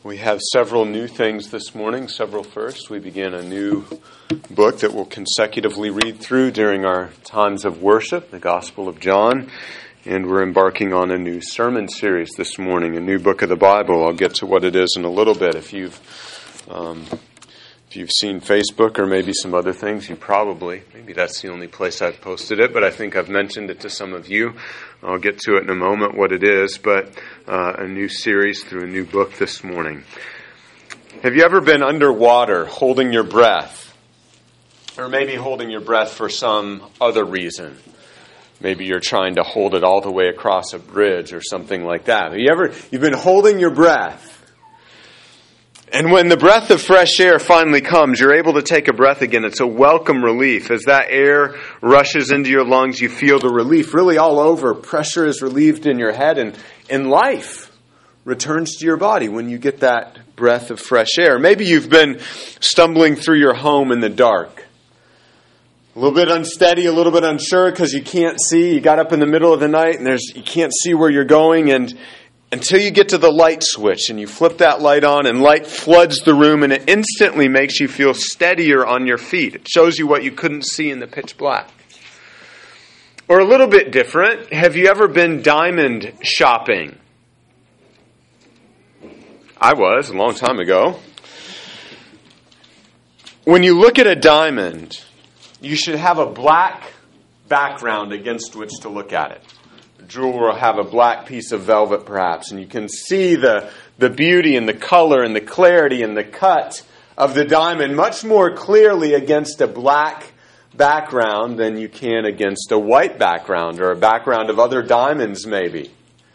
We have several new things this morning, several firsts. We begin a new book that we'll consecutively read through during our times of worship, the Gospel of John. And we're embarking on a new sermon series this morning, a new book of the Bible. I'll get to what it is in a little bit. If you've seen Facebook or maybe some other things, maybe that's the only place I've posted it, but I think I've mentioned it to some of you. I'll get to it in a moment, what it is, but a new series through a new book this morning. Have you ever been underwater holding your breath? Or maybe holding your breath for some other reason? Maybe you're trying to hold it all the way across a bridge or something like that. You've been holding your breath. And when the breath of fresh air finally comes, you're able to take a breath again. It's a welcome relief. As that air rushes into your lungs, you feel the relief really all over. Pressure is relieved in your head, and life returns to your body when you get that breath of fresh air. Maybe you've been stumbling through your home in the dark. A little bit unsteady, a little bit unsure because you can't see. You got up in the middle of the night and you can't see where you're going, and until you get to the light switch and you flip that light on and light floods the room and it instantly makes you feel steadier on your feet. It shows you what you couldn't see in the pitch black. Or a little bit different, have you ever been diamond shopping? I was a long time ago. When you look at a diamond, you should have a black background against which to look at it. The jeweler will have a black piece of velvet perhaps, and you can see the beauty and the color and the clarity and the cut of the diamond much more clearly against a black background than you can against a white background or a background of other diamonds maybe.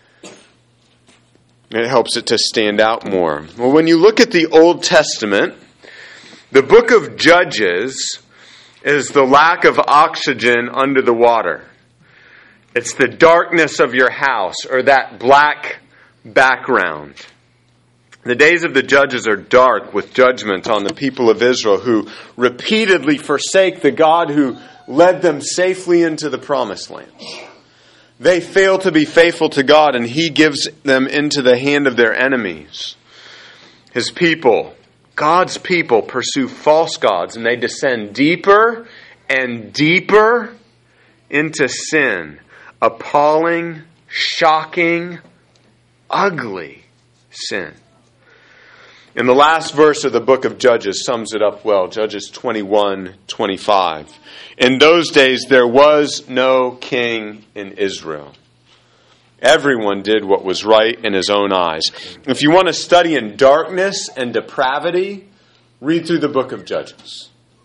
It helps it to stand out more. Well, when you look at the Old Testament, the book of Judges is the lack of oxygen under the water. It's the darkness of your house or that black background. The days of the judges are dark with judgment on the people of Israel who repeatedly forsake the God who led them safely into the promised land. They fail to be faithful to God, and He gives them into the hand of their enemies. His people, God's people, pursue false gods, and they descend deeper and deeper into sin. Appalling, shocking, ugly sin. And the last verse of the book of Judges sums it up well. Judges 21:25. In those days there was no king in Israel. Everyone did what was right in his own eyes. If you want to study in darkness and depravity, read through the book of Judges.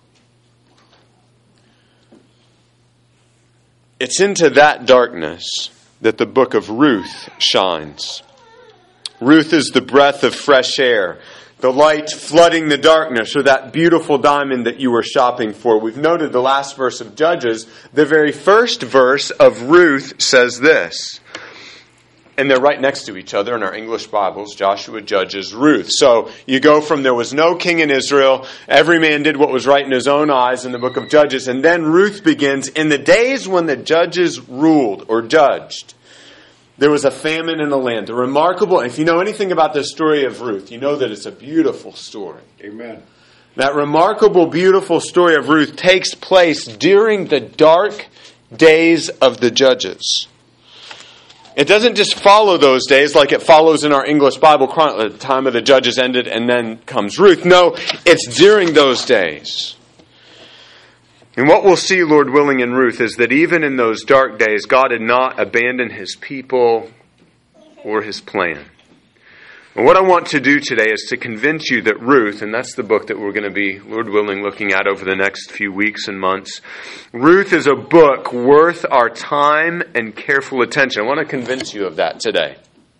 It's into that darkness that the book of Ruth shines. Ruth is the breath of fresh air, the light flooding the darkness, or that beautiful diamond that you were shopping for. We've noted the last verse of Judges. The very first verse of Ruth says this. And they're right next to each other in our English Bibles, Joshua, Judges, Ruth. So you go from there was no king in Israel, every man did what was right in his own eyes in the book of Judges. And then Ruth begins, in the days when the judges ruled or judged, there was a famine in the land. A remarkable, if you know anything about the story of Ruth, you know that it's a beautiful story. Amen. That remarkable, beautiful story of Ruth takes place during the dark days of the judges. It doesn't just follow those days like it follows in our English Bible chronicle. The time of the judges ended and then comes Ruth. No, it's during those days. And what we'll see, Lord willing, in Ruth is that even in those dark days, God had not abandoned His people or His plan. And what I want to do today is to convince you that Ruth, and that's the book that we're going to be, Lord willing, looking at over the next few weeks and months. Ruth is a book worth our time and careful attention. I want to convince you of that today.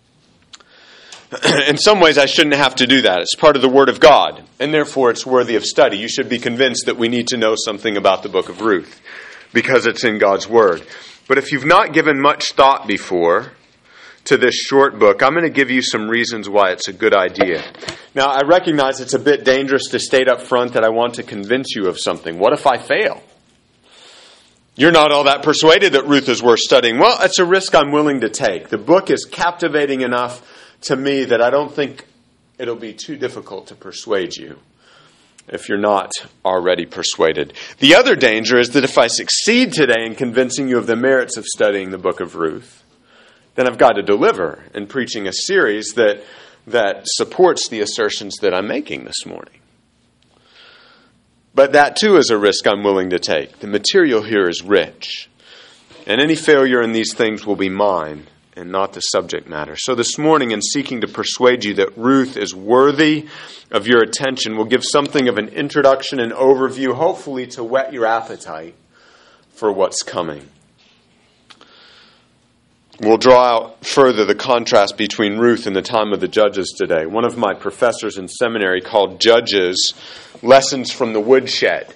In some ways, I shouldn't have to do that. It's part of the Word of God, and therefore it's worthy of study. You should be convinced that we need to know something about the book of Ruth, because it's in God's Word. But if you've not given much thought before to this short book, I'm going to give you some reasons why it's a good idea. Now, I recognize it's a bit dangerous to state up front that I want to convince you of something. What if I fail? You're not all that persuaded that Ruth is worth studying. Well, it's a risk I'm willing to take. The book is captivating enough to me that I don't think it'll be too difficult to persuade you if you're not already persuaded. The other danger is that if I succeed today in convincing you of the merits of studying the book of Ruth, then I've got to deliver in preaching a series that supports the assertions that I'm making this morning. But that too is a risk I'm willing to take. The material here is rich, and any failure in these things will be mine and not the subject matter. So this morning, in seeking to persuade you that Ruth is worthy of your attention, we'll give something of an introduction and overview, hopefully to whet your appetite for what's coming. We'll draw out further the contrast between Ruth and the time of the Judges today. One of my professors in seminary called Judges Lessons from the Woodshed.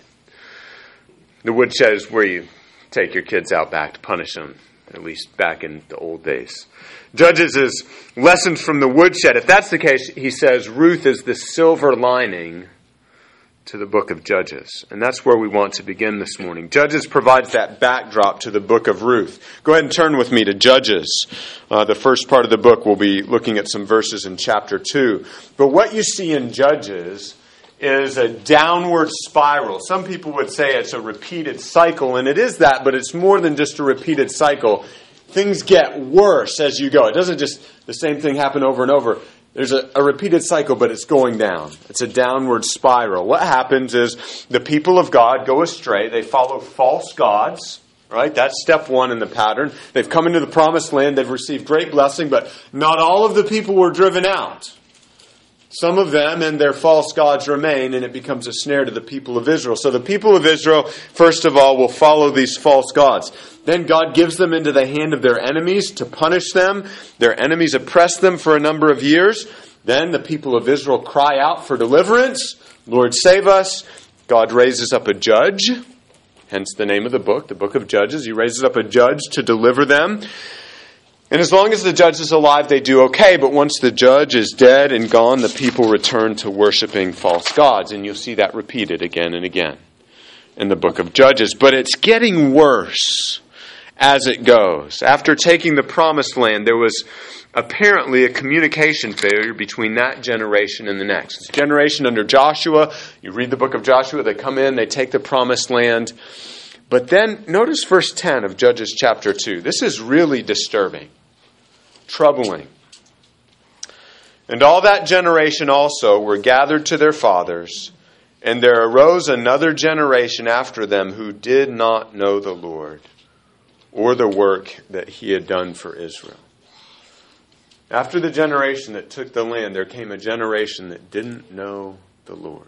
The woodshed is where you take your kids out back to punish them, at least back in the old days. Judges is Lessons from the Woodshed. If that's the case, he says Ruth is the silver lining to the book of Judges. And that's where we want to begin this morning. Judges provides that backdrop to the book of Ruth. Go ahead and turn with me to Judges. The first part of the book, we'll be looking at some verses in chapter 2. But what you see in Judges is a downward spiral. Some people would say it's a repeated cycle, and it is that, but it's more than just a repeated cycle. Things get worse as you go. It doesn't just the same thing happen over and over. There's a repeated cycle, but it's going down. It's a downward spiral. What happens is the people of God go astray. They follow false gods, right? That's step one in the pattern. They've come into the promised land. They've received great blessing, but not all of the people were driven out. Some of them and their false gods remain, and it becomes a snare to the people of Israel. So the people of Israel, first of all, will follow these false gods. Then God gives them into the hand of their enemies to punish them. Their enemies oppress them for a number of years. Then the people of Israel cry out for deliverance. Lord, save us. God raises up a judge, hence the name of the book of Judges. He raises up a judge to deliver them. And as long as the judge is alive, they do okay. But once the judge is dead and gone, the people return to worshiping false gods. And you'll see that repeated again and again in the book of Judges. But it's getting worse as it goes. After taking the promised land, there was apparently a communication failure between that generation and the next. It's a generation under Joshua. You read the book of Joshua, they come in, they take the promised land. But then notice verse 10 of Judges chapter 2. This is really disturbing. Troubling. And all that generation also were gathered to their fathers, and there arose another generation after them who did not know the Lord or the work that he had done for Israel. After the generation that took the land, there came a generation that didn't know the Lord.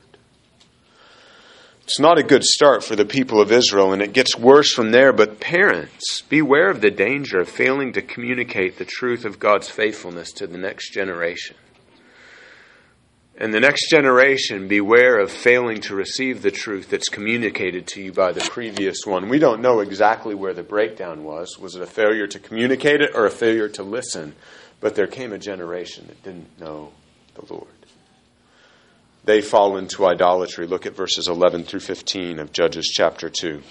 It's not a good start for the people of Israel, and it gets worse from there. But parents, beware of the danger of failing to communicate the truth of God's faithfulness to the next generation. And the next generation, beware of failing to receive the truth that's communicated to you by the previous one. We don't know exactly where the breakdown was. Was it a failure to communicate it or a failure to listen? But there came a generation that didn't know the Lord. They fall into idolatry. Look at verses 11 through 15 of Judges chapter 2.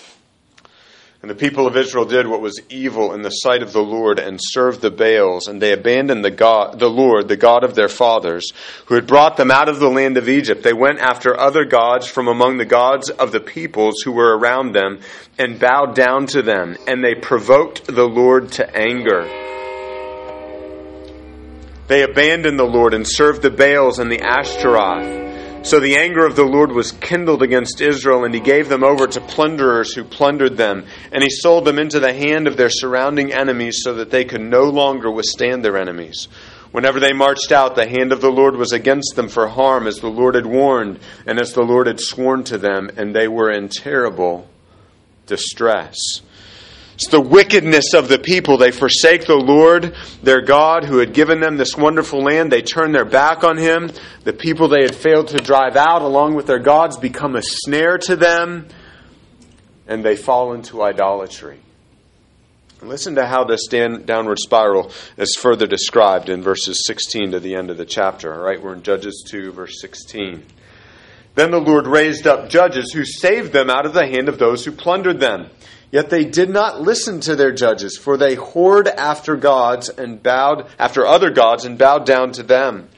And the people of Israel did what was evil in the sight of the Lord and served the Baals, and they abandoned the Lord, the God of their fathers, who had brought them out of the land of Egypt. They went after other gods from among the gods of the peoples who were around them and bowed down to them, and they provoked the Lord to anger. They abandoned the Lord and served the Baals and the Ashtaroth. So the anger of the Lord was kindled against Israel, and he gave them over to plunderers who plundered them. And he sold them into the hand of their surrounding enemies so that they could no longer withstand their enemies. Whenever they marched out, the hand of the Lord was against them for harm, as the Lord had warned and as the Lord had sworn to them, and they were in terrible distress. It's the wickedness of the people. They forsake the Lord, their God, who had given them this wonderful land. They turn their back on him. The people they had failed to drive out, along with their gods, become a snare to them, and they fall into idolatry. And listen to how this downward spiral is further described in verses 16 to the end of the chapter. All right, we're in Judges 2, verse 16. Then the Lord raised up judges who saved them out of the hand of those who plundered them. Yet they did not listen to their judges, for they whored after other gods and bowed down to them.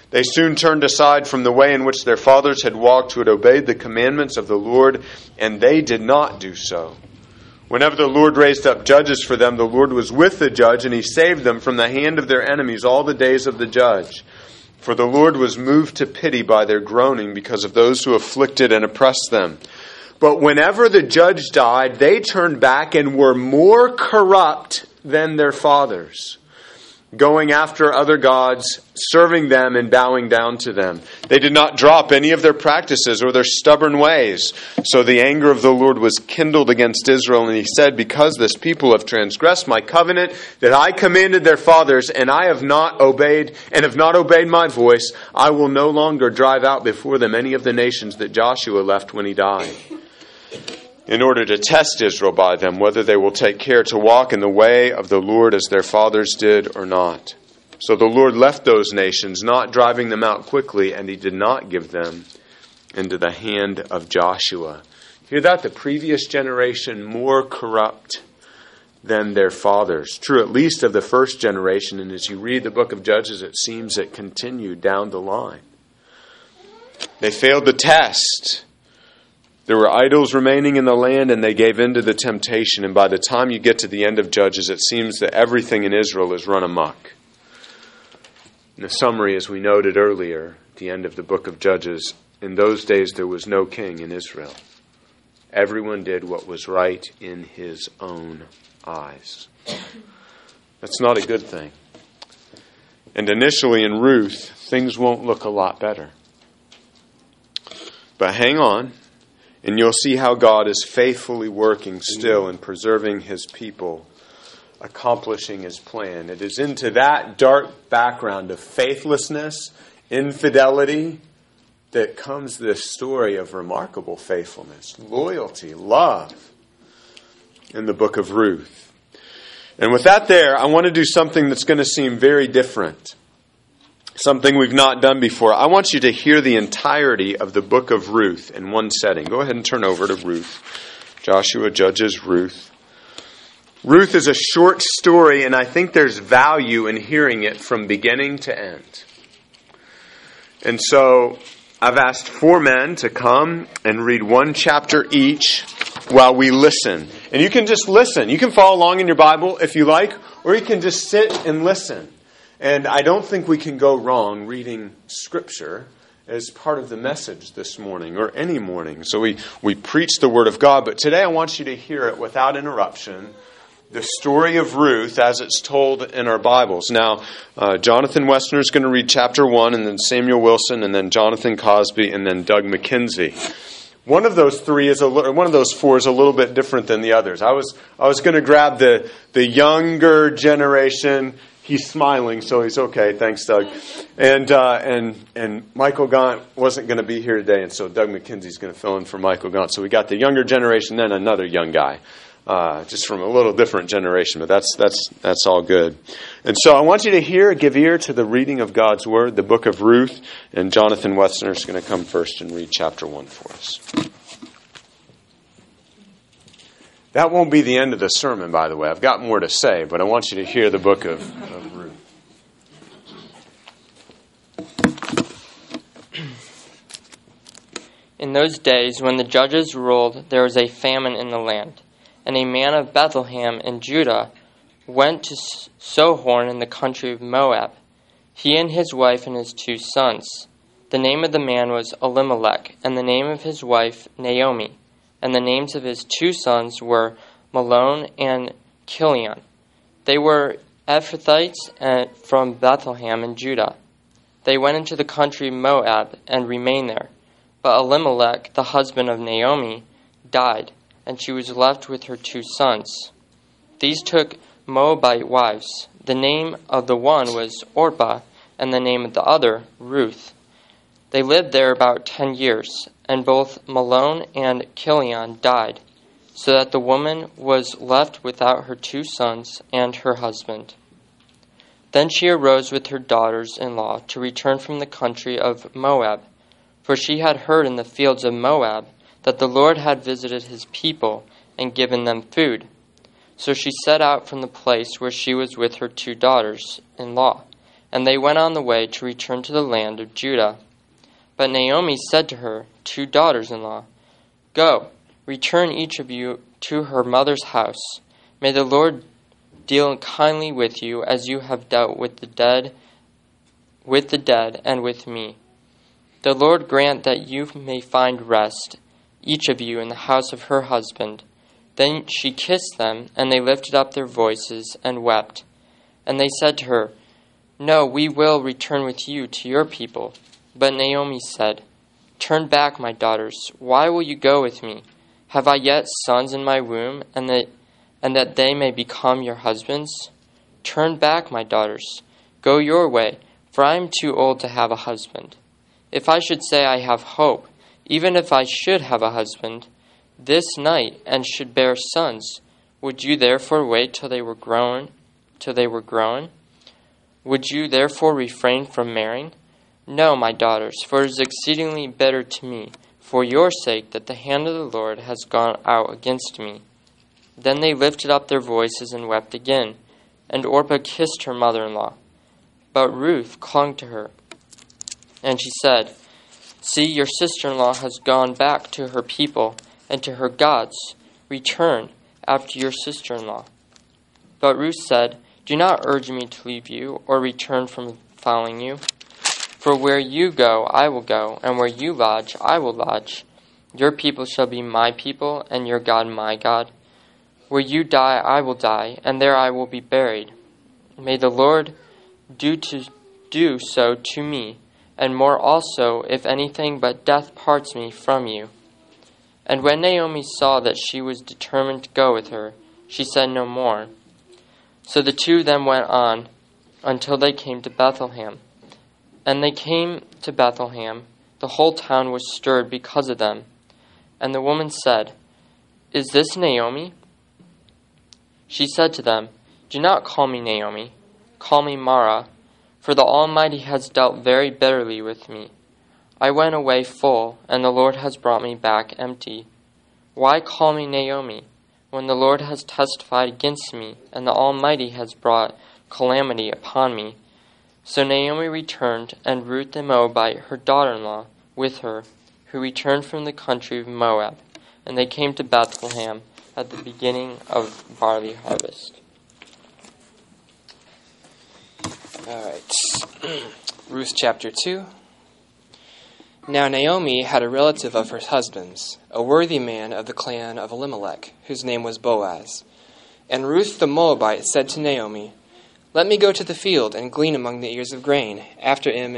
They soon turned aside from the way in which their fathers had walked, who had obeyed the commandments of the Lord, and they did not do so. Whenever the Lord raised up judges for them, the Lord was with the judge, and he saved them from the hand of their enemies all the days of the judge. For the Lord was moved to pity by their groaning because of those who afflicted and oppressed them. But whenever the judge died, they turned back and were more corrupt than their fathers, going after other gods, serving them and bowing down to them. They did not drop any of their practices or their stubborn ways. So the anger of the Lord was kindled against Israel, and he said, because this people have transgressed my covenant that I commanded their fathers, and I have not obeyed my voice, I will no longer drive out before them any of the nations that Joshua left when he died, in order to test Israel by them, whether they will take care to walk in the way of the Lord as their fathers did or not. So the Lord left those nations, not driving them out quickly, and he did not give them into the hand of Joshua. Hear that? The previous generation more corrupt than their fathers. True at least of the first generation, and as you read the book of Judges, it seems it continued down the line. They failed the test. There were idols remaining in the land, and they gave in to the temptation. And by the time you get to the end of Judges, it seems that everything in Israel is run amok. In the summary, as we noted earlier, at the end of the book of Judges, in those days there was no king in Israel. Everyone did what was right in his own eyes. That's not a good thing. And initially in Ruth, things won't look a lot better. But hang on. And you'll see how God is faithfully working still and preserving his people, accomplishing his plan. It is into that dark background of faithlessness, infidelity, that comes this story of remarkable faithfulness, loyalty, love in the book of Ruth. And with that there, I want to do something that's going to seem very different. Something we've not done before. I want you to hear the entirety of the book of Ruth in one setting. Go ahead and turn over to Ruth. Joshua, Judges, Ruth. Ruth is a short story, and I think there's value in hearing it from beginning to end. And so I've asked 4 men to come and read one chapter each while we listen. And you can just listen. You can follow along in your Bible if you like, or you can just sit and listen. And I don't think we can go wrong reading Scripture as part of the message this morning or any morning. So we preach the Word of God, but today I want you to hear it without interruption, the story of Ruth as it's told in our Bibles. Now, Jonathan Westner is going to read chapter 1, and then Samuel Wilson, and then Jonathan Cosby, and then Doug McKenzie. One of those 4 is a little bit different than the others. I was going to grab the younger generation. He's smiling, so he's okay. Thanks, Doug. And Michael Gaunt wasn't going to be here today, and so Doug McKenzie's going to fill in for Michael Gaunt. So we got the younger generation, then another young guy, just from a little different generation. But that's all good. And so I want you to give ear to the reading of God's Word, the book of Ruth, and Jonathan Westner is going to come first and read chapter 1 for us. That won't be the end of the sermon, by the way. I've got more to say, but I want you to hear the book of Ruth. In those days, when the judges ruled, there was a famine in the land, and a man of Bethlehem in Judah went to sojourn in the country of Moab, he and his wife and his 2 sons. The name of the man was Elimelech, and the name of his wife Naomi. And the names of his 2 sons were Mahlon and Chilion. They were Ephrathites from Bethlehem in Judah. They went into the country of Moab and remained there. But Elimelech, the husband of Naomi, died, and she was left with her 2 sons. These took Moabite wives. The name of the one was Orpah, and the name of the other Ruth. They lived there about 10 years, and both Mahlon and Chilion died, so that the woman was left without her 2 sons and her husband. Then she arose with her daughters-in-law to return from the country of Moab, for she had heard in the fields of Moab that the Lord had visited his people and given them food. So she set out from the place where she was with her 2 daughters-in-law, and they went on the way to return to the land of Judah. But Naomi said to her 2 daughters-in-law, "Go, return each of you to her mother's house. May the Lord deal kindly with you as you have dealt with the dead and with me. The Lord grant that you may find rest, each of you in the house of her husband." Then she kissed them, and they lifted up their voices and wept. And they said to her, "No, we will return with you to your people." But Naomi said, "Turn back, my daughters. Why will you go with me? Have I yet sons in my womb, and that they may become your husbands? Turn back, my daughters. Go your way, for I am too old to have a husband. If I should say I have hope, even if I should have a husband, this night, and should bear sons, would you therefore wait till they were grown? Would you therefore refrain from marrying? No, my daughters, for it is exceedingly bitter to me, for your sake, that the hand of the Lord has gone out against me." Then they lifted up their voices and wept again, and Orpah kissed her mother-in-law. But Ruth clung to her, and she said, "See, your sister-in-law has gone back to her people and to her gods. Return after your sister-in-law." But Ruth said, "Do not urge me to leave you or return from following you. For where you go, I will go, and where you lodge, I will lodge. Your people shall be my people, and your God my God. Where you die, I will die, and there I will be buried. May the Lord do so to me, and more also, if anything but death parts me from you." And when Naomi saw that she was determined to go with her, she said no more. So the 2 of them went on until they came to Bethlehem. And they came to Bethlehem. The whole town was stirred because of them. And the woman said, "Is this Naomi?" She said to them, "Do not call me Naomi. Call me Mara, for the Almighty has dealt very bitterly with me. I went away full, and the Lord has brought me back empty. Why call me Naomi, when the Lord has testified against me, and the Almighty has brought calamity upon me?" So Naomi returned, and Ruth the Moabite, her daughter-in-law, with her, who returned from the country of Moab. And they came to Bethlehem at the beginning of barley harvest. All right. Ruth chapter 2. Now Naomi had a relative of her husband's, a worthy man of the clan of Elimelech, whose name was Boaz. And Ruth the Moabite said to Naomi, "Let me go to the field and glean among the ears of grain, after him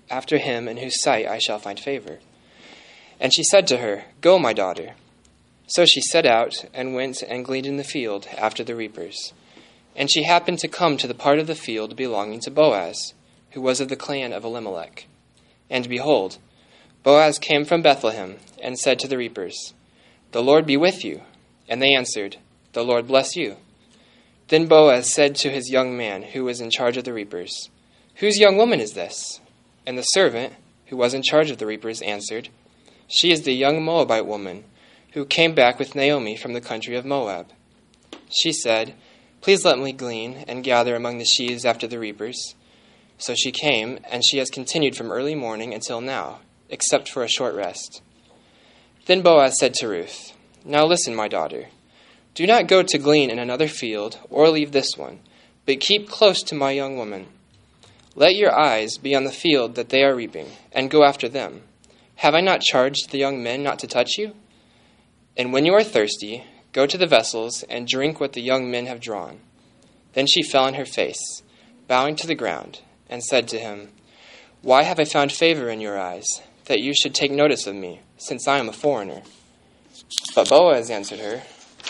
in whose sight I shall find favor." And she said to her, "Go, my daughter." So she set out and went and gleaned in the field after the reapers. And she happened to come to the part of the field belonging to Boaz, who was of the clan of Elimelech. And behold, Boaz came from Bethlehem and said to the reapers, "The Lord be with you." And they answered, "The Lord bless you." Then Boaz said to his young man who was in charge of the reapers, "Whose young woman is this?" And the servant, who was in charge of the reapers, answered, "She is the young Moabite woman who came back with Naomi from the country of Moab." She said, "Please let me glean and gather among the sheaves after the reapers." So she came, and she has continued from early morning until now, except for a short rest. Then Boaz said to Ruth, "Now listen, my daughter. Do not go to glean in another field, or leave this one, but keep close to my young woman. Let your eyes be on the field that they are reaping, and go after them. Have I not charged the young men not to touch you? And when you are thirsty, go to the vessels and drink what the young men have drawn." Then she fell on her face, bowing to the ground, and said to him, "Why have I found favor in your eyes, that you should take notice of me, since I am a foreigner?" But Boaz answered her,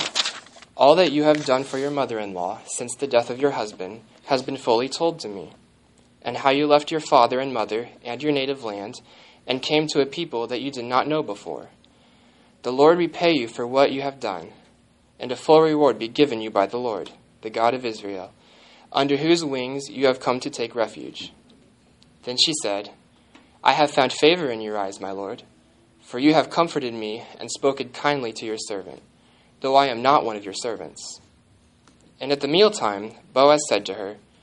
"All that you have done for your mother-in-law since the death of your husband has been fully told to me, and how you left your father and mother and your native land and came to a people that you did not know before. The Lord repay you for what you have done, and a full reward be given you by the Lord, the God of Israel, under whose wings you have come to take refuge." Then she said, "I have found favor in your eyes, my lord, for you have comforted me and spoken kindly to your servant, though I am not one of your servants." And at the mealtime, Boaz said to her,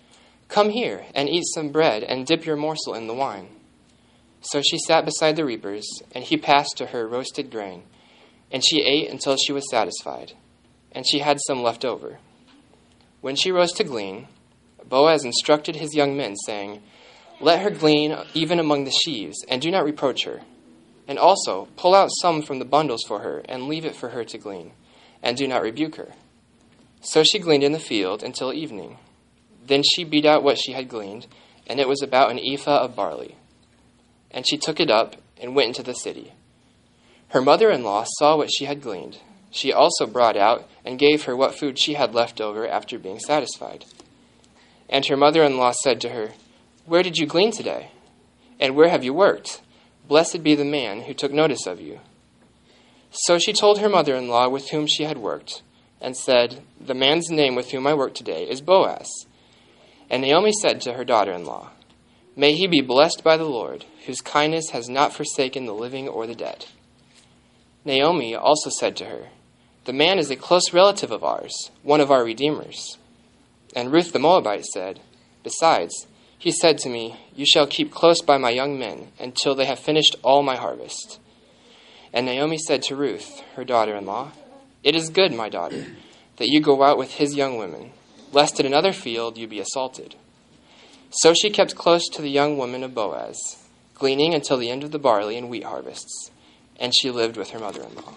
"Come here and eat some bread and dip your morsel in the wine." So she sat beside the reapers, and he passed to her roasted grain, and she ate until she was satisfied, and she had some left over. When she rose to glean, Boaz instructed his young men, saying, "Let her glean even among the sheaves, and do not reproach her. And also pull out some from the bundles for her, and leave it for her to glean, and do not rebuke her." So she gleaned in the field until evening. Then she beat out what she had gleaned, and it was about an ephah of barley. And she took it up and went into the city. Her mother-in-law saw what she had gleaned. She also brought out and gave her what food she had left over after being satisfied. And her mother-in-law said to her, "Where did you glean today? And where have you worked? Blessed be the man who took notice of you." So she told her mother-in-law with whom she had worked, and said, "The man's name with whom I work today is Boaz." And Naomi said to her daughter-in-law, "May he be blessed by the Lord, whose kindness has not forsaken the living or the dead." Naomi also said to her, "The man is a close relative of ours, one of our redeemers." And Ruth the Moabite said, "Besides, he said to me, 'You shall keep close by my young men until they have finished all my harvest.'" And Naomi said to Ruth, her daughter-in-law, "It is good, my daughter, that you go out with his young women, lest in another field you be assaulted." So she kept close to the young women of Boaz, gleaning until the end of the barley and wheat harvests, and she lived with her mother-in-law.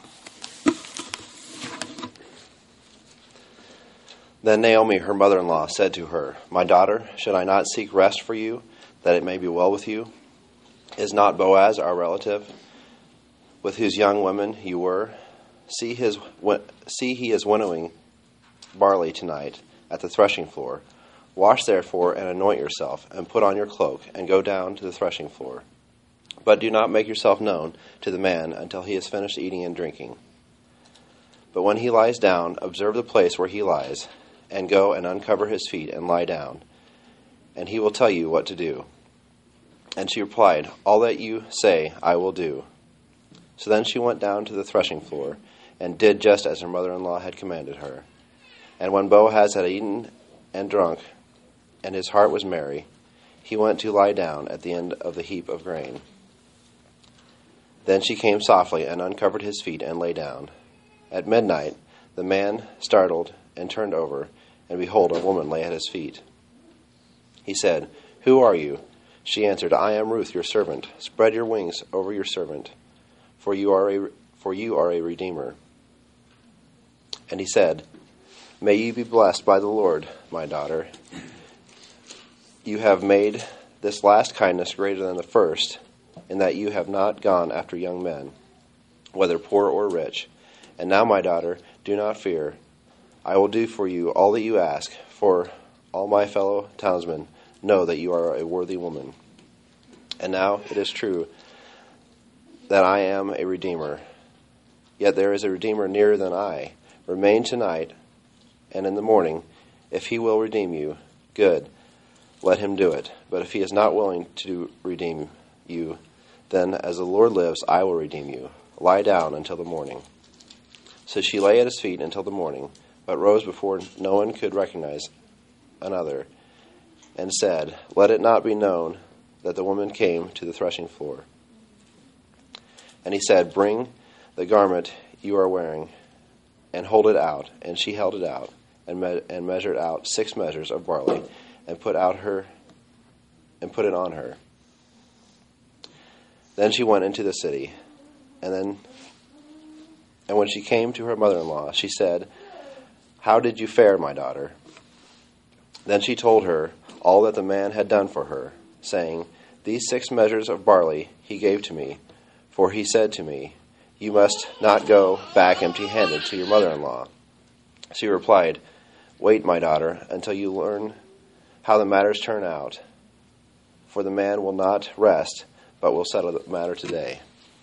Then Naomi, her mother-in-law, said to her, "My daughter, should I not seek rest for you, that it may be well with you? Is not Boaz our relative, with whose young women you were? See, he is winnowing barley tonight at the threshing floor. Wash therefore and anoint yourself, and put on your cloak, and go down to the threshing floor. But do not make yourself known to the man until he has finished eating and drinking. But when he lies down, observe the place where he lies, and go and uncover his feet and lie down, and he will tell you what to do." And she replied, "All that you say I will do." So then she went down to the threshing floor, and did just as her mother-in-law had commanded her. And when Boaz had eaten and drunk, and his heart was merry, he went to lie down at the end of the heap of grain. Then she came softly and uncovered his feet and lay down. At midnight the man startled and turned over, and behold, a woman lay at his feet. He said, "Who are you?" She answered, "I am Ruth, your servant. Spread your wings over your servant, for you are a redeemer." And he said, "May you be blessed by the Lord, my daughter. You have made this last kindness greater than the first, in that you have not gone after young men, whether poor or rich. And now, my daughter, do not fear. I will do for you all that you ask, for all my fellow townsmen know that you are a worthy woman. And now it is true that I am a redeemer. Yet there is a redeemer nearer than I. Remain tonight, and in the morning, if he will redeem you, good, let him do it. But if he is not willing to redeem you, then as the Lord lives, I will redeem you. Lie down until the morning." So she lay at his feet until the morning, but rose before no one could recognize another, and said, "Let it not be known that the woman came to the threshing floor." And he said, "Bring the garment you are wearing, and hold it out." And she held it out, and measured out 6 measures of barley, and put it on her. Then she went into the city, and when she came to her mother-in-law, she said, "How did you fare, my daughter?" Then she told her all that the man had done for her, saying, "These 6 measures of barley he gave to me, for he said to me, 'You must not go back empty-handed to your mother-in-law.'" She replied, "Wait, my daughter, until you learn how the matters turn out, for the man will not rest, but will settle the matter today."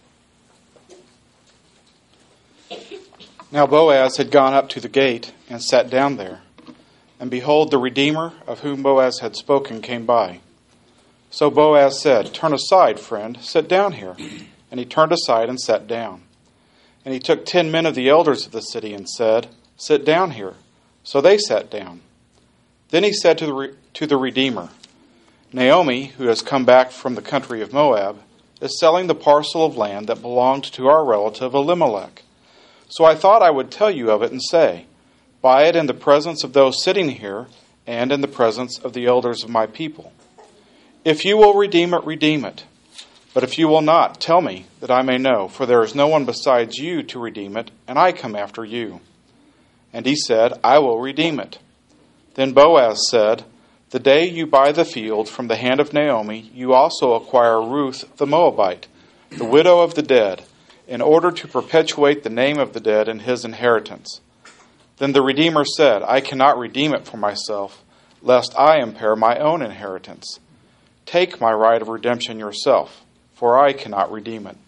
Now Boaz had gone up to the gate and sat down there. And behold, the Redeemer of whom Boaz had spoken came by. So Boaz said, "Turn aside, friend, sit down here." And he turned aside and sat down. And he took 10 men of the elders of the city and said, "Sit down here." So they sat down. Then he said to to the Redeemer. Naomi, who has come back from the country of Moab, is selling the parcel of land that belonged to our relative Elimelech. So I thought I would tell you of it and say, buy it in the presence of those sitting here and in the presence of the elders of my people. If you will redeem it, redeem it. But if you will not, tell me, that I may know, for there is no one besides you to redeem it, and I come after you. And he said, I will redeem it. Then Boaz said, the day you buy the field from the hand of Naomi, you also acquire Ruth the Moabite, the widow of the dead, in order to perpetuate the name of the dead in his inheritance. Then the Redeemer said, I cannot redeem it for myself, lest I impair my own inheritance. Take my right of redemption yourself, for I cannot redeem it.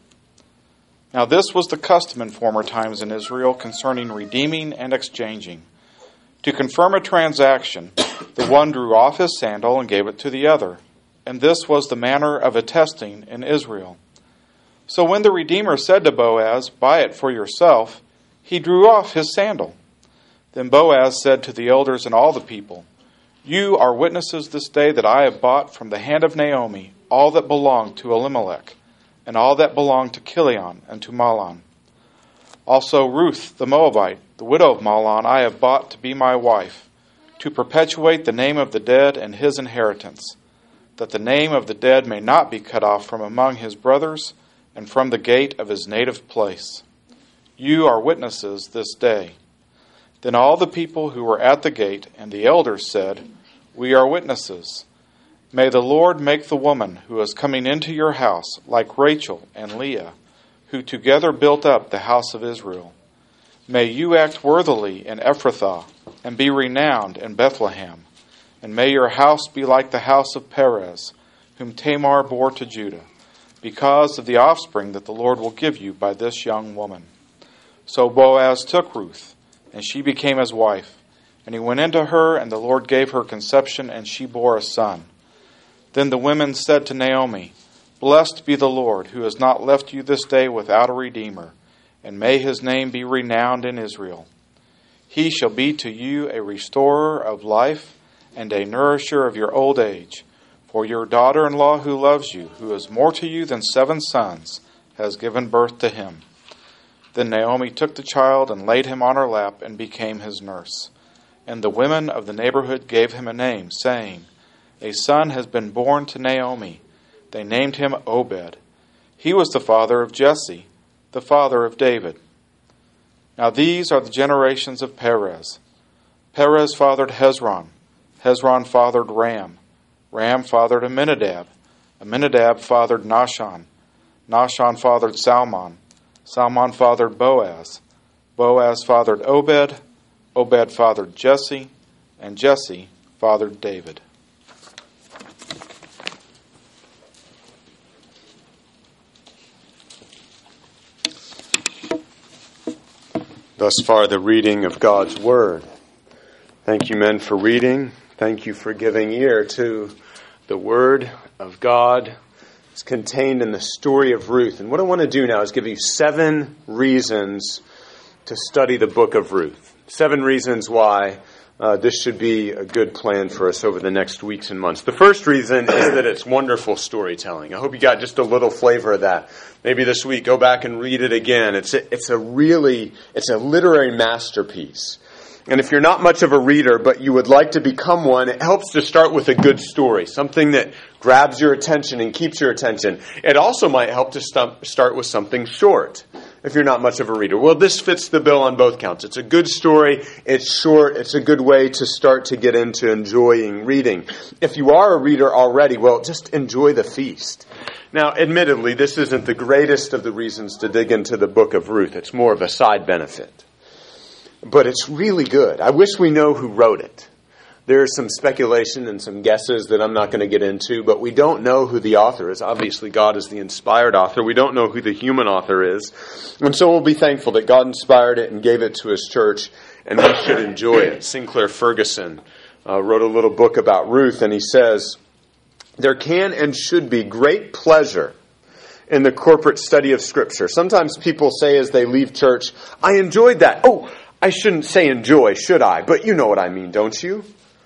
Now this was the custom in former times in Israel concerning redeeming and exchanging. To confirm a transaction, the one drew off his sandal and gave it to the other, and this was the manner of attesting in Israel. So when the Redeemer said to Boaz, buy it for yourself, he drew off his sandal. Then Boaz said to the elders and all the people, you are witnesses this day that I have bought from the hand of Naomi all that belonged to Elimelech, and all that belonged to Chilion and to Mahlon. Also Ruth the Moabite, the widow of Mahlon, I have bought to be my wife, to perpetuate the name of the dead and his inheritance, that the name of the dead may not be cut off from among his brothers and from the gate of his native place. You are witnesses this day. Then all the people who were at the gate and the elders said, we are witnesses. May the Lord make the woman who is coming into your house like Rachel and Leah, who together built up the house of Israel. May you act worthily in Ephrathah and be renowned in Bethlehem. And may your house be like the house of Perez, whom Tamar bore to Judah, because of the offspring that the Lord will give you by this young woman. So Boaz took Ruth, and she became his wife. And he went into her, and the Lord gave her conception, and she bore a son. Then the women said to Naomi, blessed be the Lord, who has not left you this day without a redeemer, and may his name be renowned in Israel. He shall be to you a restorer of life and a nourisher of your old age. For your daughter-in-law who loves you, who is more to you than 7 sons, has given birth to him. Then Naomi took the child and laid him on her lap and became his nurse. And the women of the neighborhood gave him a name, saying, a son has been born to Naomi. They named him Obed. He was the father of Jesse, the father of David. Now these are the generations of Perez. Perez fathered Hezron. Hezron fathered Ram. Ram fathered Amminadab. Amminadab fathered Nahshon. Nahshon fathered Salmon. Salmon fathered Boaz. Boaz fathered Obed. Obed fathered Jesse. And Jesse fathered David. Thus far, the reading of God's Word. Thank you, men, for reading. Thank you for giving ear to the Word of God. It's contained in the story of Ruth. And what I want to do now is give you 7 reasons to study the book of Ruth. 7 reasons why this should be a good plan for us over the next weeks and months. The first reason is that it's wonderful storytelling. I hope you got just a little flavor of that. Maybe this week, go back and read it again. It's a literary masterpiece. And if you're not much of a reader, but you would like to become one, it helps to start with a good story, something that grabs your attention and keeps your attention. It also might help to start with something short, if you're not much of a reader. Well, this fits the bill on both counts. It's a good story, it's short, it's a good way to start to get into enjoying reading. If you are a reader already, well, just enjoy the feast. Now, admittedly, this isn't the greatest of the reasons to dig into the book of Ruth. It's more of a side benefit. But it's really good. I wish we know who wrote it. There's some speculation and some guesses that I'm not going to get into, but we don't know who the author is. Obviously, God is the inspired author. We don't know who the human author is. And so we'll be thankful that God inspired it and gave it to His church, and we should enjoy it. Sinclair Ferguson wrote a little book about Ruth, and he says, there can and should be great pleasure in the corporate study of Scripture. Sometimes people say as they leave church, I enjoyed that. Oh, I shouldn't say enjoy, should I? But you know what I mean, don't you?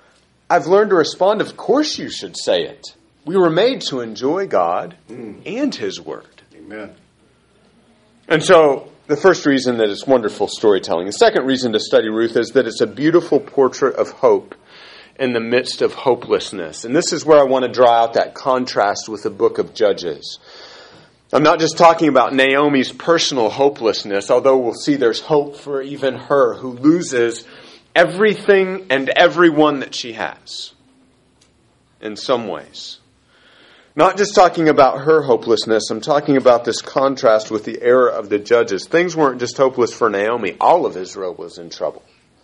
I've learned to respond, of course you should say it. We were made to enjoy God and His Word. Amen. And so, the first reason that it's wonderful storytelling. The second reason to study Ruth is that it's a beautiful portrait of hope in the midst of hopelessness. And this is where I want to draw out that contrast with the book of Judges. I'm not just talking about Naomi's personal hopelessness, although we'll see there's hope for even her who loses everything and everyone that she has in some ways. Not just talking about her hopelessness, I'm talking about this contrast with the era of the Judges. Things weren't just hopeless for Naomi. All of Israel was in trouble.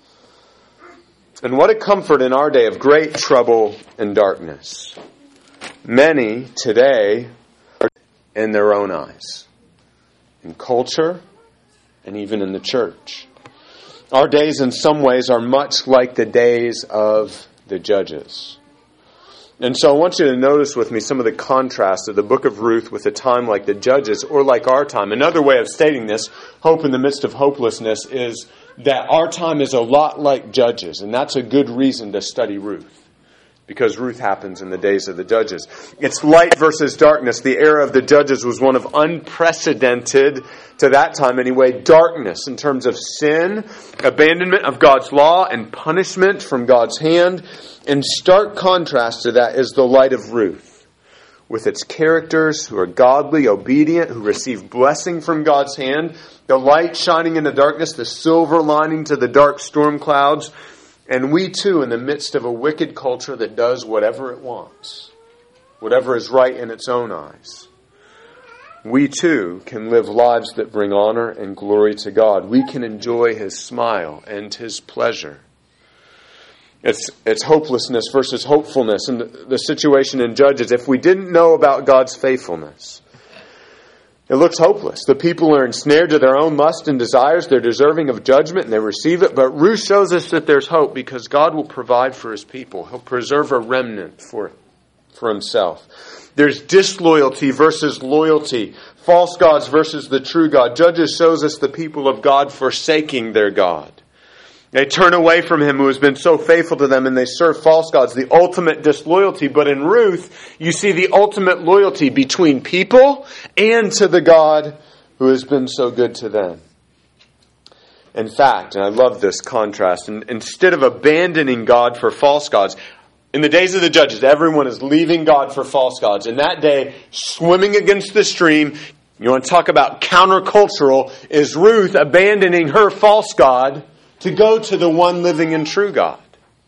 And what a comfort in our day of great trouble and darkness. Many today are in their own eyes, in culture and even in the church. Our days in some ways are much like the days of the Judges. And so I want you to notice with me some of the contrast of the book of Ruth with a time like the Judges or like our time. Another way of stating this, hope in the midst of hopelessness, is that our time is a lot like Judges. And that's a good reason to study Ruth. Because Ruth happens in the days of the Judges. It's light versus darkness. The era of the Judges was one of unprecedented, to that time anyway, darkness in terms of sin, abandonment of God's law, and punishment from God's hand. In stark contrast to that is the light of Ruth, with its characters who are godly, obedient, who receive blessing from God's hand, the light shining in the darkness, the silver lining to the dark storm clouds, and we too in the midst of a wicked culture that does whatever it wants, whatever is right in its own eyes. We too can live lives that bring honor and glory to God. We can enjoy His smile and His pleasure. It's hopelessness versus hopefulness. And the situation in Judges, if we didn't know about God's faithfulness, it looks hopeless. The people are ensnared to their own lust and desires. They're deserving of judgment and they receive it. But Ruth shows us that there's hope because God will provide for His people. He'll preserve a remnant for Himself. There's disloyalty versus loyalty. False gods versus the true God. Judges shows us the people of God forsaking their God. They turn away from Him who has been so faithful to them and they serve false gods, the ultimate disloyalty. But in Ruth, you see the ultimate loyalty between people and to the God who has been so good to them. In fact, and I love this contrast, instead of abandoning God for false gods, in the days of the Judges, everyone is leaving God for false gods. In that day, swimming against the stream, you want to talk about countercultural, is Ruth abandoning her false god to go to the one living and true God.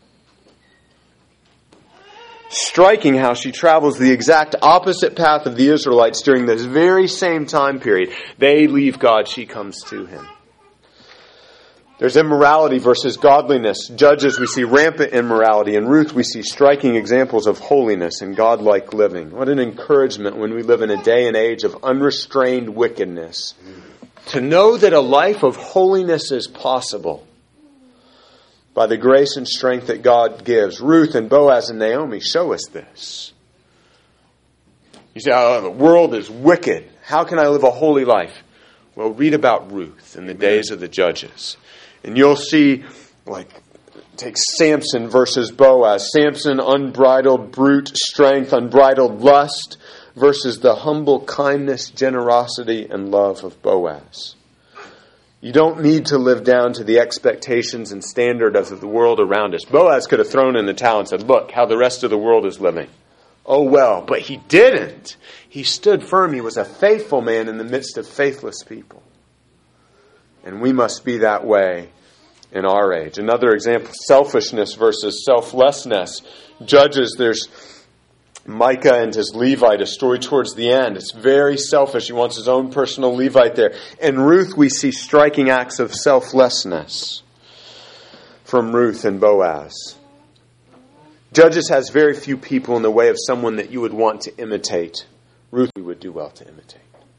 Striking how she travels the exact opposite path of the Israelites during this very same time period. They leave God, she comes to Him. There's immorality versus godliness. Judges, we see rampant immorality. In Ruth, we see striking examples of holiness and godlike living. What an encouragement when we live in a day and age of unrestrained wickedness. To know that a life of holiness is possible by the grace and strength that God gives. Ruth and Boaz and Naomi show us this. You say, oh, the world is wicked. How can I live a holy life? Well, read about Ruth in the days of the Judges. And you'll see, take Samson versus Boaz. Samson, unbridled brute strength, unbridled lust, versus the humble kindness, generosity, and love of Boaz. You don't need to live down to the expectations and standard of the world around us. Boaz could have thrown in the towel and said, look how the rest of the world is living. Oh well, but he didn't. He stood firm. He was a faithful man in the midst of faithless people. And we must be that way in our age. Another example, selfishness versus selflessness. Judges, there's Micah and his Levite, a story towards the end. It's very selfish. He wants his own personal Levite there. In Ruth, we see striking acts of selflessness from Ruth and Boaz. Judges has very few people in the way of someone that you would want to imitate. Ruth, we would do well to imitate.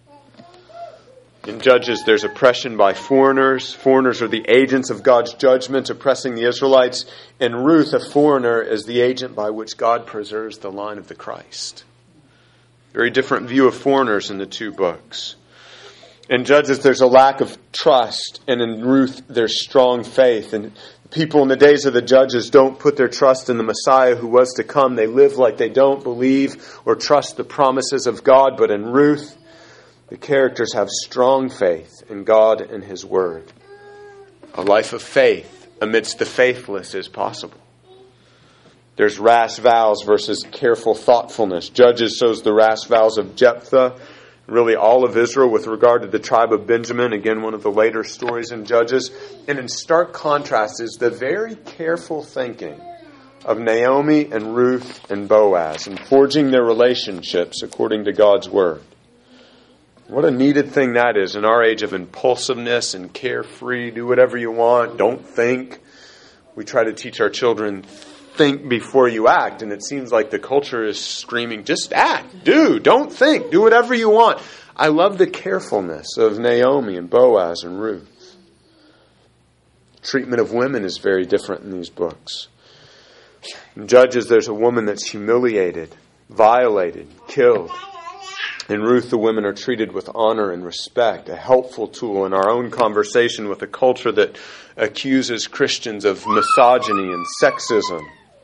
In Judges, there's oppression by foreigners. Foreigners are the agents of God's judgment oppressing the Israelites. In Ruth, a foreigner is the agent by which God preserves the line of the Christ. Very different view of foreigners in the two books. In Judges, there's a lack of trust, and in Ruth, there's strong faith. And people in the days of the Judges don't put their trust in the Messiah who was to come. They live like they don't believe or trust the promises of God. But in Ruth, the characters have strong faith in God and His Word. A life of faith amidst the faithless is possible. There's rash vows versus careful thoughtfulness. Judges shows the rash vows of Jephthah, really all of Israel with regard to the tribe of Benjamin. Again, one of the later stories in Judges. And in stark contrast is the very careful thinking of Naomi and Ruth and Boaz in forging their relationships according to God's Word. What a needed thing that is in our age of impulsiveness and carefree. Do whatever you want. Don't think. We try to teach our children, think before you act. And it seems like the culture is screaming, just act. Don't think. Do whatever you want. I love the carefulness of Naomi and Boaz and Ruth. Treatment of women is very different in these books. In Judges, there's a woman that's humiliated, violated, killed. In Ruth, the women are treated with honor and respect, a helpful tool in our own conversation with a culture that accuses Christians of misogyny and sexism.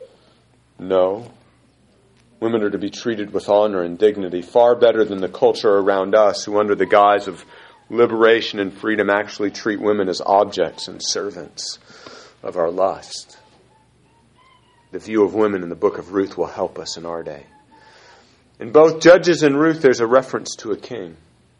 No. Women are to be treated with honor and dignity, far better than the culture around us who, under the guise of liberation and freedom, actually treat women as objects and servants of our lust. The view of women in the book of Ruth will help us in our day. In both Judges and Ruth, there's a reference to a king.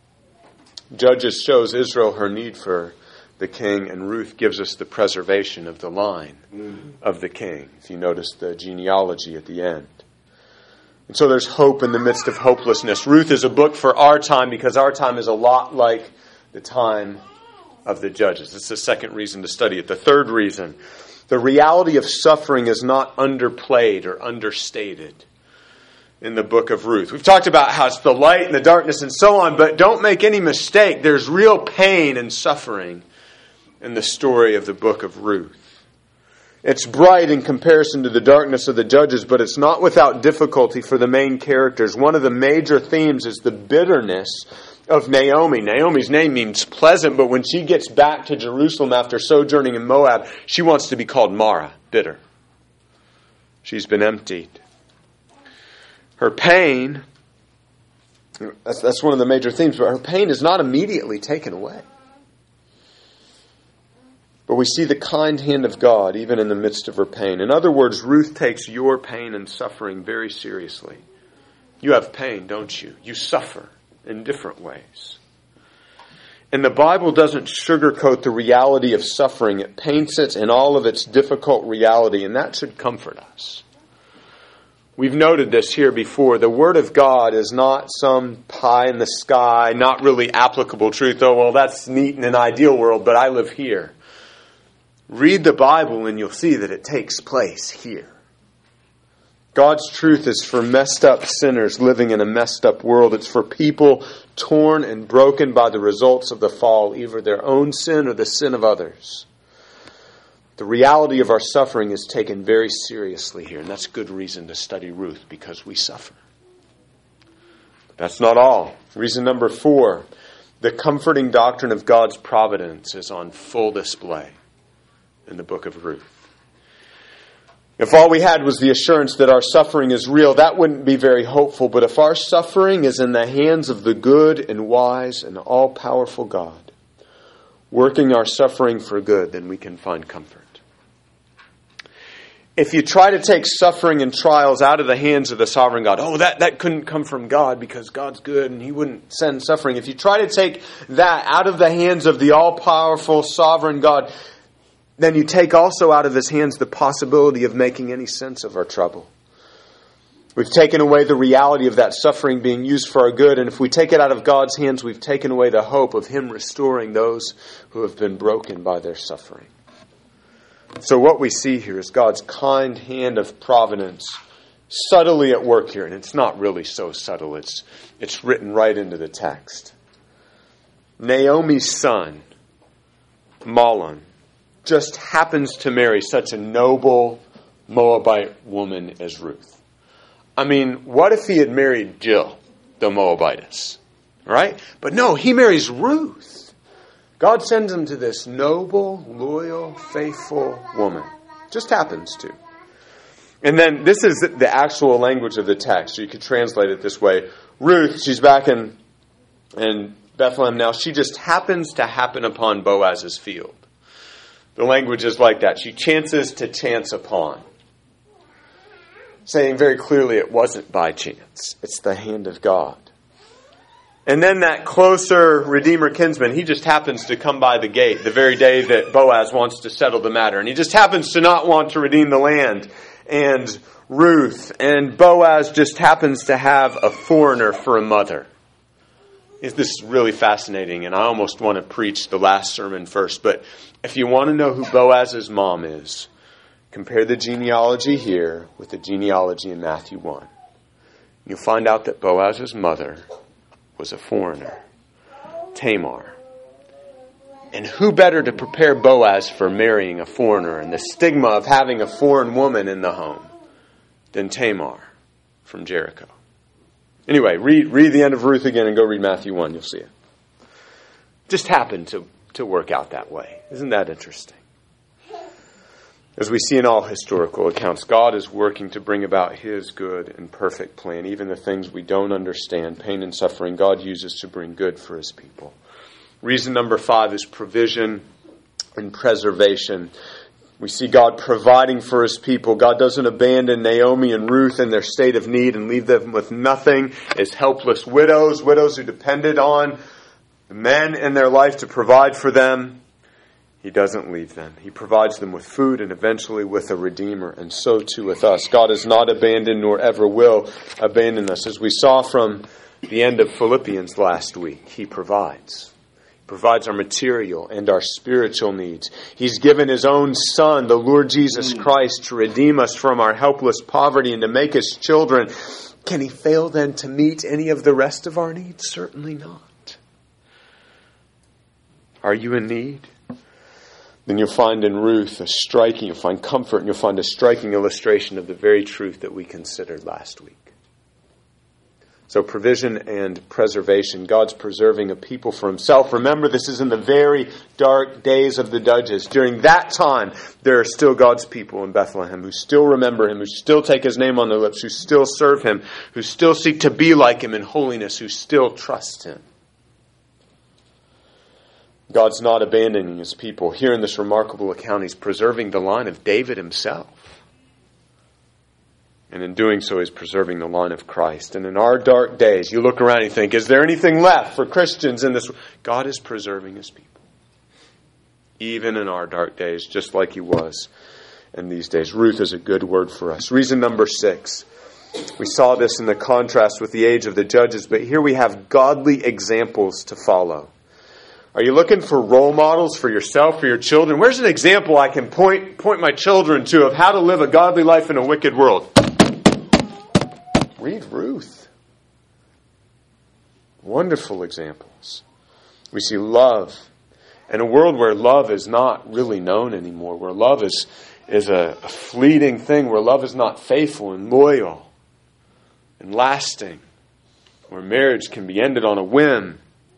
Judges shows Israel her need for the king, and Ruth gives us the preservation of the line of the king, if you notice the genealogy at the end. And so there's hope in the midst of hopelessness. Ruth is a book for our time because our time is a lot like the time of the Judges. It's the second reason to study it. The third reason, the reality of suffering is not underplayed or understated in the book of Ruth. We've talked about how it's the light and the darkness and so on, but don't make any mistake. There's real pain and suffering in the story of the book of Ruth. It's bright in comparison to the darkness of the Judges, but it's not without difficulty for the main characters. One of the major themes is the bitterness of Naomi. Naomi's name means pleasant, but when she gets back to Jerusalem after sojourning in Moab, she wants to be called Mara, bitter. She's been emptied. Her pain, that's one of the major themes, but her pain is not immediately taken away. But we see the kind hand of God even in the midst of her pain. In other words, Ruth takes your pain and suffering very seriously. You have pain, don't you? You suffer in different ways. And the Bible doesn't sugarcoat the reality of suffering. It paints it in all of its difficult reality, and that should comfort us. We've noted this here before. The Word of God is not some pie in the sky, not really applicable truth. Oh, well, that's neat in an ideal world, but I live here. Read the Bible and you'll see that it takes place here. God's truth is for messed up sinners living in a messed up world. It's for people torn and broken by the results of the fall, either their own sin or the sin of others. The reality of our suffering is taken very seriously here, and that's good reason to study Ruth, because we suffer. But that's not all. Reason number 4, the comforting doctrine of God's providence is on full display in the book of Ruth. If all we had was the assurance that our suffering is real, that wouldn't be very hopeful. But if our suffering is in the hands of the good and wise and all-powerful God, working our suffering for good, then we can find comfort. If you try to take suffering and trials out of the hands of the sovereign God, that couldn't come from God because God's good and He wouldn't send suffering. If you try to take that out of the hands of the all-powerful sovereign God, then you take also out of His hands the possibility of making any sense of our trouble. We've taken away the reality of that suffering being used for our good, and if we take it out of God's hands, we've taken away the hope of Him restoring those who have been broken by their suffering. So what we see here is God's kind hand of providence subtly at work here, and it's not really so subtle. It's written right into the text. Naomi's son, Mahlon, just happens to marry such a noble Moabite woman as Ruth. I mean, what if he had married Jill, the Moabitess? All right? But no, he marries Ruth. God sends him to this noble, loyal, faithful woman. Just happens to. And then this is the actual language of the text. You could translate it this way. Ruth, she's back in Bethlehem now. She just happens to happen upon Boaz's field. The language is like that. She chances to chance upon. Saying very clearly it wasn't by chance. It's the hand of God. And then that closer Redeemer kinsman, he just happens to come by the gate the very day that Boaz wants to settle the matter. And he just happens to not want to redeem the land. And Ruth and Boaz just happens to have a foreigner for a mother. This is really fascinating, and I almost want to preach the last sermon first. But if you want to know who Boaz's mom is, compare the genealogy here with the genealogy in Matthew 1. You'll find out that Boaz's mother was a foreigner, Tamar. And who better to prepare Boaz for marrying a foreigner and the stigma of having a foreign woman in the home than Tamar from Jericho? Anyway, read the end of Ruth again and go read Matthew 1. You'll see it. Just happened to work out that way. Isn't that interesting? As we see in all historical accounts, God is working to bring about His good and perfect plan. Even the things we don't understand, pain and suffering, God uses to bring good for His people. Reason number 5 is provision and preservation. We see God providing for His people. God doesn't abandon Naomi and Ruth in their state of need and leave them with nothing as helpless widows who depended on the men in their life to provide for them. He doesn't leave them. He provides them with food and eventually with a Redeemer, and so too with us. God has not abandoned nor ever will abandon us. As we saw from the end of Philippians last week, He provides. He provides our material and our spiritual needs. He's given His own Son, the Lord Jesus Christ, to redeem us from our helpless poverty and to make us children. Can He fail then to meet any of the rest of our needs? Certainly not. Are you in need? Then you'll find in Ruth you'll find comfort, and you'll find a striking illustration of the very truth that we considered last week. So provision and preservation. God's preserving a people for Himself. Remember, this is in the very dark days of the Judges. During that time, there are still God's people in Bethlehem who still remember Him, who still take His name on their lips, who still serve Him, who still seek to be like Him in holiness, who still trust Him. God's not abandoning His people. Here in this remarkable account, He's preserving the line of David himself. And in doing so, He's preserving the line of Christ. And in our dark days, you look around and you think, is there anything left for Christians in this? God is preserving His people. Even in our dark days, just like He was in these days. Ruth is a good word for us. Reason number 6. We saw this in the contrast with the age of the Judges, but here we have godly examples to follow. Are you looking for role models for yourself, for your children? Where's an example I can point my children to of how to live a godly life in a wicked world? Read Ruth. Wonderful examples. We see love. In a world where love is not really known anymore, where love is a fleeting thing, where love is not faithful and loyal and lasting, where marriage can be ended on a whim.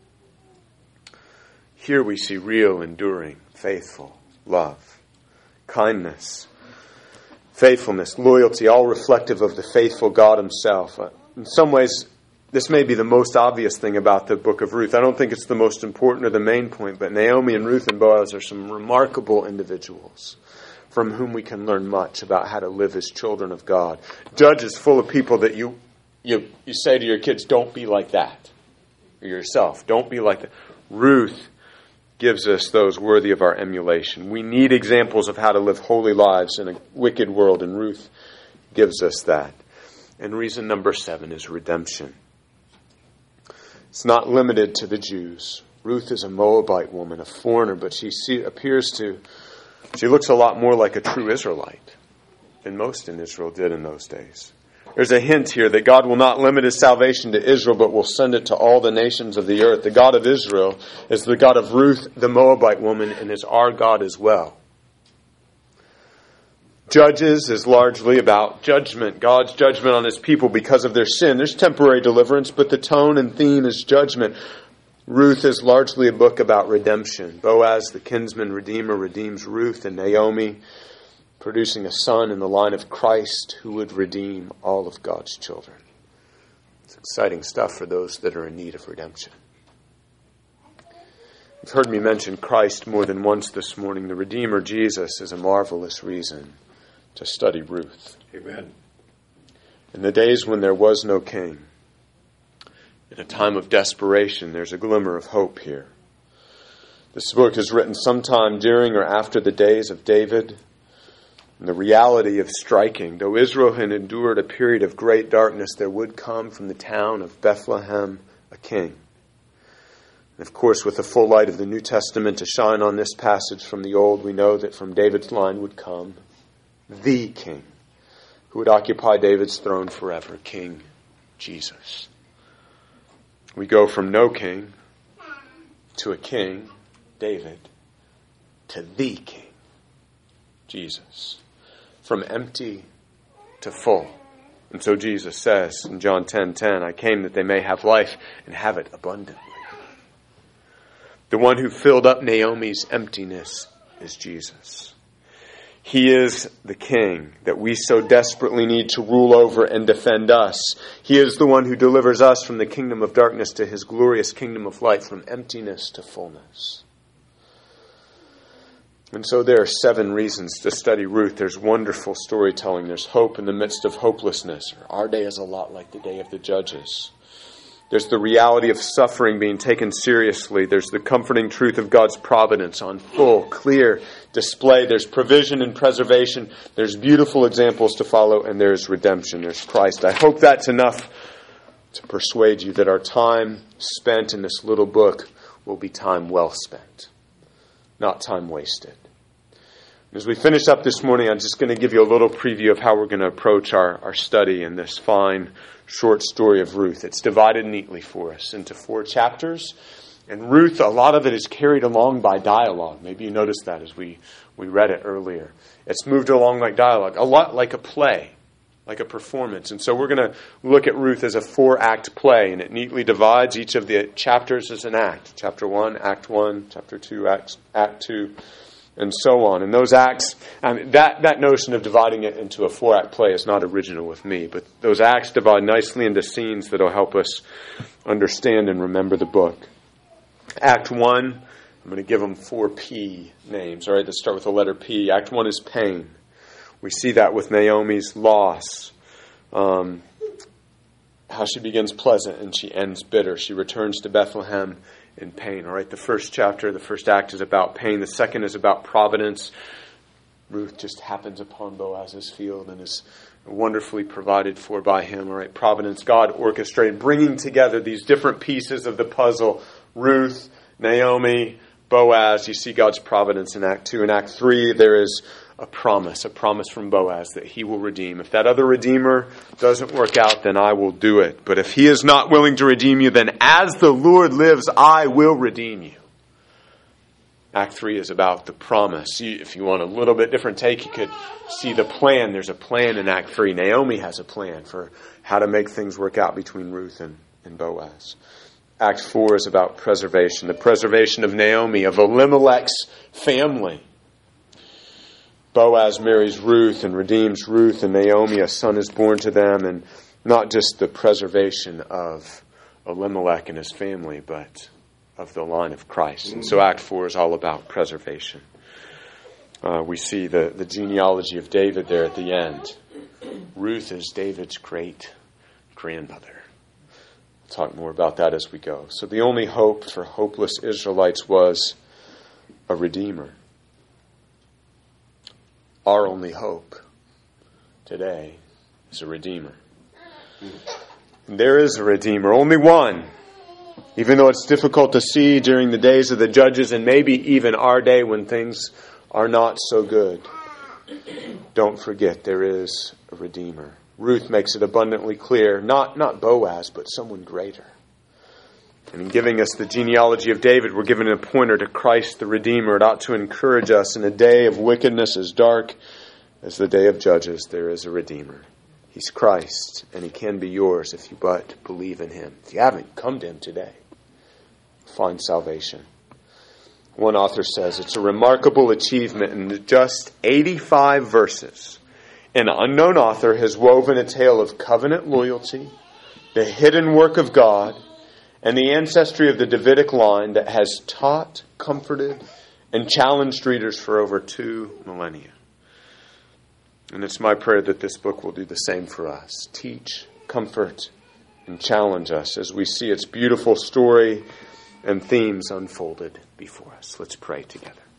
Here we see real, enduring, faithful love, kindness, faithfulness, loyalty, all reflective of the faithful God Himself. In some ways, this may be the most obvious thing about the book of Ruth. I don't think it's the most important or the main point, but Naomi and Ruth and Boaz are some remarkable individuals from whom we can learn much about how to live as children of God. Judges is full of people that you say to your kids, don't be like that. Or yourself, don't be like that. Ruth gives us those worthy of our emulation. We need examples of how to live holy lives in a wicked world, and Ruth gives us that. And reason number 7 is redemption. It's not limited to the Jews. Ruth is a Moabite woman, a foreigner, but she looks a lot more like a true Israelite than most in Israel did in those days. There's a hint here that God will not limit His salvation to Israel, but will send it to all the nations of the earth. The God of Israel is the God of Ruth, the Moabite woman, and is our God as well. Judges is largely about judgment, God's judgment on his people because of their sin. There's temporary deliverance, but the tone and theme is judgment. Ruth is largely a book about redemption. Boaz, the kinsman redeemer, redeems Ruth and Naomi, producing a son in the line of Christ who would redeem all of God's children. It's exciting stuff for those that are in need of redemption. You've heard me mention Christ more than once this morning. The Redeemer, Jesus, is a marvelous reason to study Ruth. Amen. In the days when there was no king, in a time of desperation, there's a glimmer of hope here. This book is written sometime during or after the days of David, and the reality of striking. Though Israel had endured a period of great darkness, there would come from the town of Bethlehem a king. And of course, with the full light of the New Testament to shine on this passage from the Old, we know that from David's line would come the king who would occupy David's throne forever, King Jesus. We go from no king to a king, David, to the king, Jesus. From empty to full. And so Jesus says in John 10:10, I came that they may have life and have it abundantly. The one who filled up Naomi's emptiness is Jesus. He is the king that we so desperately need to rule over and defend us. He is the one who delivers us from the kingdom of darkness to his glorious kingdom of light, from emptiness to fullness. And so there are 7 reasons to study Ruth. There's wonderful storytelling. There's hope in the midst of hopelessness. Our day is a lot like the day of the judges. There's the reality of suffering being taken seriously. There's the comforting truth of God's providence on full, clear display. There's provision and preservation. There's beautiful examples to follow. And there's redemption. There's Christ. I hope that's enough to persuade you that our time spent in this little book will be time well spent, not time wasted. As we finish up this morning, I'm just going to give you a little preview of how we're going to approach our study in this fine, short story of Ruth. It's divided neatly for us into 4 chapters. And Ruth, a lot of it is carried along by dialogue. Maybe you noticed that as we read it earlier. It's moved along like dialogue, a lot like a play, like a performance. And so we're going to look at Ruth as a 4-act play, and it neatly divides each of the chapters as an act. Chapter 1, Act 1, Chapter 2, Act 2, and so on. And those acts, that notion of dividing it into a 4-act play is not original with me, but those acts divide nicely into scenes that will help us understand and remember the book. Act 1, I'm going to give them 4 P names. All right, let's start with the letter P. Act 1 is pain. We see that with Naomi's loss. How she begins pleasant and she ends bitter. She returns to Bethlehem in pain. All right, the first chapter, the first act is about pain. The second is about providence. Ruth just happens upon Boaz's field and is wonderfully provided for by him. All right, providence, God orchestrated, bringing together these different pieces of the puzzle. Ruth, Naomi, Boaz. You see God's providence in Act 2. In Act 3, there is a promise from Boaz that he will redeem. If that other redeemer doesn't work out, then I will do it. But if he is not willing to redeem you, then as the Lord lives, I will redeem you. Act 3 is about the promise. If you want a little bit different take, you could see the plan. There's a plan in Act 3. Naomi has a plan for how to make things work out between Ruth and Boaz. Act 4 is about preservation. The preservation of Naomi, of Elimelech's family. Boaz marries Ruth and redeems Ruth and Naomi. A son is born to them, and not just the preservation of Elimelech and his family, but of the line of Christ. And so Act 4 is all about preservation. We see the genealogy of David there at the end. Ruth is David's great-grandmother. We'll talk more about that as we go. So the only hope for hopeless Israelites was a redeemer. Our only hope today is a redeemer. And there is a redeemer, only one. Even though it's difficult to see during the days of the judges and maybe even our day when things are not so good, don't forget there is a redeemer. Ruth makes it abundantly clear, not Boaz, but someone greater. And in giving us the genealogy of David, we're given a pointer to Christ the Redeemer. It ought to encourage us in a day of wickedness as dark as the day of judges, there is a Redeemer. He's Christ, and he can be yours if you but believe in him. If you haven't, come to him today. Find salvation. One author says it's a remarkable achievement in just 85 verses. An unknown author has woven a tale of covenant loyalty, the hidden work of God, and the ancestry of the Davidic line that has taught, comforted, and challenged readers for over 2 millennia. And it's my prayer that this book will do the same for us. Teach, comfort, and challenge us as we see its beautiful story and themes unfolded before us. Let's pray together.